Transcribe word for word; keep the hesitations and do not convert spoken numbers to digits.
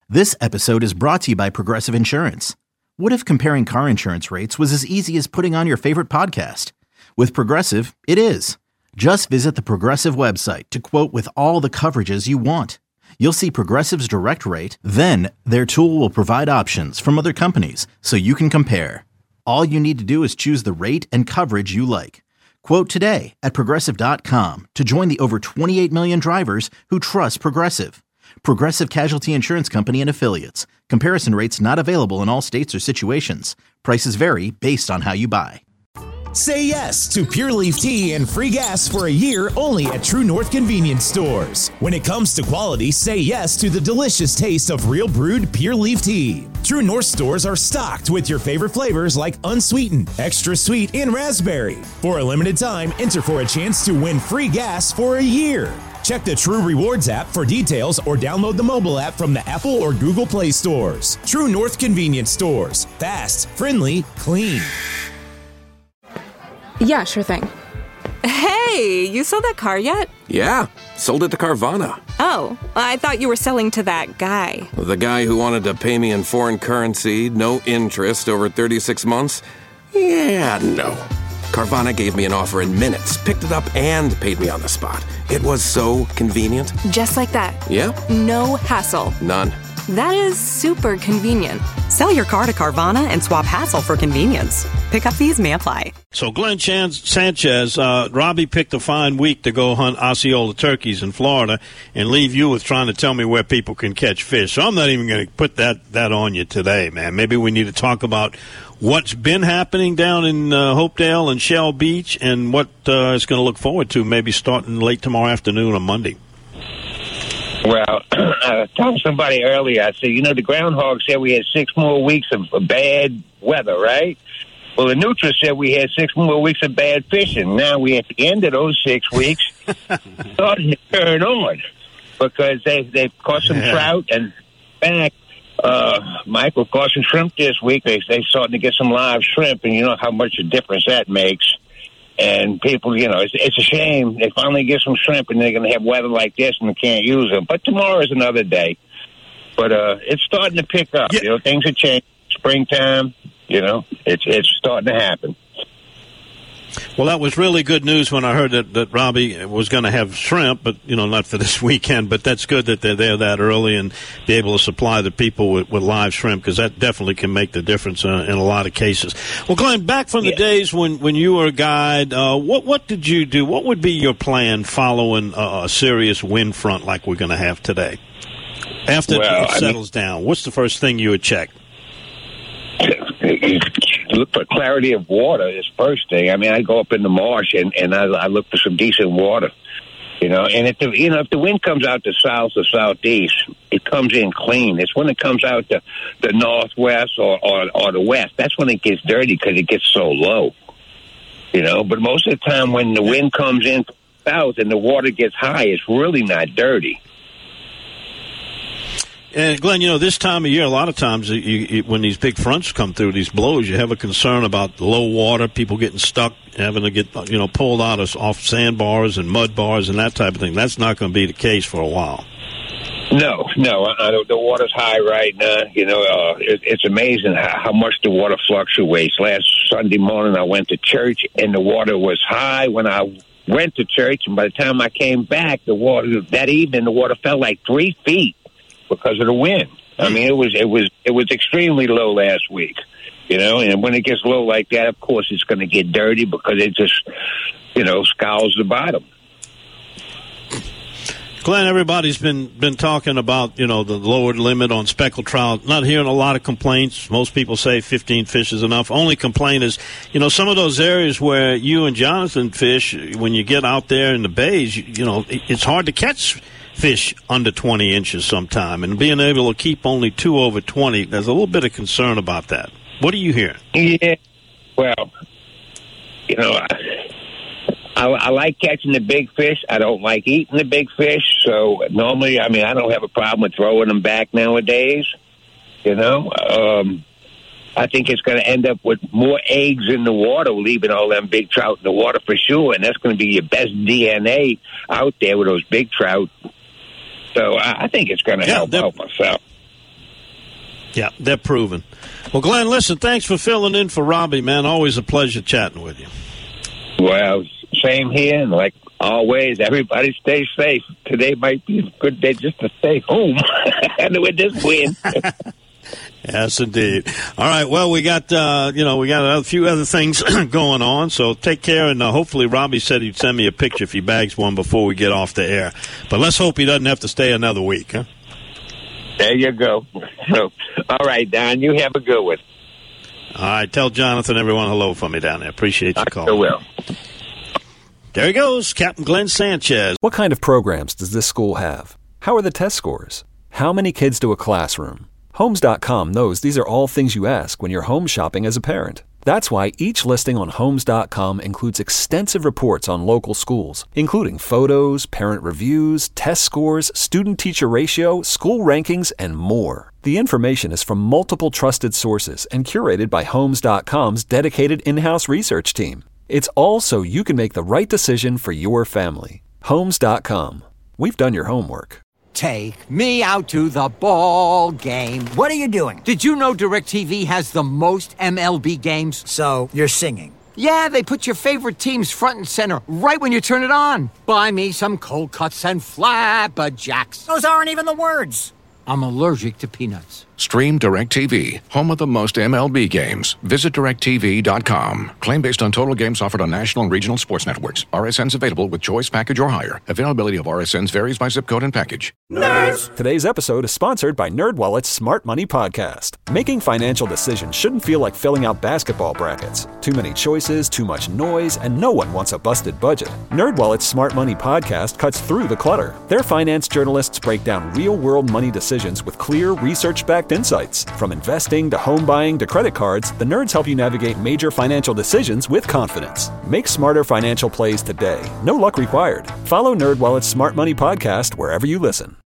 This episode is brought to you by Progressive Insurance. What if comparing car insurance rates was as easy as putting on your favorite podcast? With Progressive, it is. Just visit the Progressive website to quote with all the coverages you want. You'll see Progressive's direct rate, then their tool will provide options from other companies so you can compare. All you need to do is choose the rate and coverage you like. Quote today at Progressive dot com to join the over twenty-eight million drivers who trust Progressive. Progressive Casualty Insurance Company and Affiliates. Comparison rates not available in all states or situations. Prices vary based on how you buy. Say yes to Pure Leaf Tea and free gas for a year only at True North Convenience Stores. When it comes to quality, say yes to the delicious taste of real brewed Pure Leaf Tea. True North stores are stocked with your favorite flavors like unsweetened, extra sweet, and raspberry. For a limited time, enter for a chance to win free gas for a year. Check the True Rewards app for details or download the mobile app from the Apple or Google Play stores. True North Convenience Stores. Fast, friendly, clean. Yeah, sure thing. Hey, you sold that car yet? Yeah, sold it to Carvana. Oh, I thought you were selling to that guy. The guy who wanted to pay me in foreign currency, no interest, over thirty-six months? Yeah, no. Carvana gave me an offer in minutes, picked it up, and paid me on the spot. It was so convenient. Just like that. Yeah. No hassle. None. That is super convenient. Sell your car to Carvana and swap hassle for convenience. Pickup fees may apply. So Glenn Chan- Sanchez, uh, Robbie picked a fine week to go hunt Osceola turkeys in Florida and leave you with trying to tell me where people can catch fish. So I'm not even going to put that, that on you today, man. Maybe we need to talk about what's been happening down in uh, Hopedale and Shell Beach and what uh, is going to look forward to maybe starting late tomorrow afternoon or Monday. Well, I told somebody earlier, I said, you know, the groundhog said we had six more weeks of bad weather, right? Well, the Nutra said we had six more weeks of bad fishing. Now we at the end of those six weeks starting to turn on because they, they've caught some yeah. trout and back. Uh, Michael caught some shrimp this week. They, they starting to get some live shrimp, and you know how much a difference that makes. And people, you know, it's, it's a shame. They finally get some shrimp, and they're going to have weather like this, and they can't use them. But tomorrow is another day. But uh, it's starting to pick up. Yeah. You know, things have changed. Springtime, you know, it's it's starting to happen. Well, that was really good news when I heard that, that Robbie was going to have shrimp, but, you know, not for this weekend. But that's good that they're there that early and be able to supply the people with, with live shrimp, because that definitely can make the difference uh, in a lot of cases. Well, Glenn, back from the yeah. days when, when you were a guide, uh, what, what did you do? What would be your plan following a, a serious wind front like we're going to have today? After well, it settles I mean, down, what's the first thing you would check? Look for clarity of water is first thing. I mean, I go up in the marsh and, and I, I look for some decent water, you know. And if the you know if the wind comes out the south or southeast, it comes in clean. It's when it comes out the the northwest or, or, or the west. That's when it gets dirty because it gets so low, you know. But most of the time, when the wind comes in south and the water gets high, it's really not dirty. And, Glenn, you know, this time of year, a lot of times you, you, when these big fronts come through, these blows, you have a concern about low water, people getting stuck, having to get, you know, pulled out of, off sandbars and mud bars and that type of thing. That's not going to be the case for a while. No, no. I, I, the water's high right now. You know, uh, it, it's amazing how, how much the water fluctuates. Last Sunday morning, I went to church, and the water was high when I went to church. And by the time I came back, the water, that evening, the water fell like three feet. Because of the wind. I mean, it was it was it was extremely low last week, you know. And when it gets low like that, of course, it's going to get dirty because it just, you know, scours the bottom. Glenn, everybody's been been talking about, you know, the lowered limit on speckled trout. Not hearing a lot of complaints. Most people say fifteen fish is enough. Only complaint is, you know, some of those areas where you and Jonathan fish, when you get out there in the bays, you, you know, it's hard to catch fish under twenty inches sometime, and being able to keep only two over twenty, there's a little bit of concern about that. What do you hear? Yeah, well, you know, I, I, I like catching the big fish. I don't like eating the big fish, so normally, I mean, I don't have a problem with throwing them back nowadays, you know. Um, I think it's going to end up with more eggs in the water, leaving all them big trout in the water for sure, and that's going to be your best D N A out there with those big trout. So I think it's going to yeah, help out myself. Yeah, they're proven. Well, Glenn, listen, thanks for filling in for Robbie, man. Always a pleasure chatting with you. Well, same here, and like always, everybody stay safe. Today might be a good day just to stay home with this win. Yes, indeed. All right, well, we got, uh, you know, we got a few other things going on, so take care, and uh, hopefully Robbie said he'd send me a picture if he bags one before we get off the air. But let's hope he doesn't have to stay another week, huh? There you go. So, all right, Don, you have a good one. All right, tell Jonathan, everyone, hello for me down there. Appreciate your call. I will. There he goes, Captain Glenn Sanchez. What kind of programs does this school have? How are the test scores? How many kids do a classroom? Homes dot com knows these are all things you ask when you're home shopping as a parent. That's why each listing on Homes dot com includes extensive reports on local schools, including photos, parent reviews, test scores, student-teacher ratio, school rankings, and more. The information is from multiple trusted sources and curated by Homes dot com's dedicated in-house research team. It's all so you can make the right decision for your family. Homes dot com. We've done your homework. Take me out to the ball game. What are you doing? Did you know DirecTV has the most M L B games? So, you're singing? Yeah, they put your favorite teams front and center right when you turn it on. Buy me some cold cuts and flapjacks. Those aren't even the words. I'm allergic to peanuts. Stream DirecTV, home of the most M L B games. Visit direct T V dot com. Claim based on total games offered on national and regional sports networks. R S Ns available with choice package or higher. Availability of R S Ns varies by zip code and package. Nerds! Today's episode is sponsored by NerdWallet's Smart Money Podcast. Making financial decisions shouldn't feel like filling out basketball brackets. Too many choices, too much noise, and no one wants a busted budget. NerdWallet's Smart Money Podcast cuts through the clutter. Their finance journalists break down real-world money decisions with clear, research-backed insights. From investing to home buying to credit cards, the nerds help you navigate major financial decisions with confidence. Make smarter financial plays today. No luck required. Follow NerdWallet's Smart Money Podcast wherever you listen.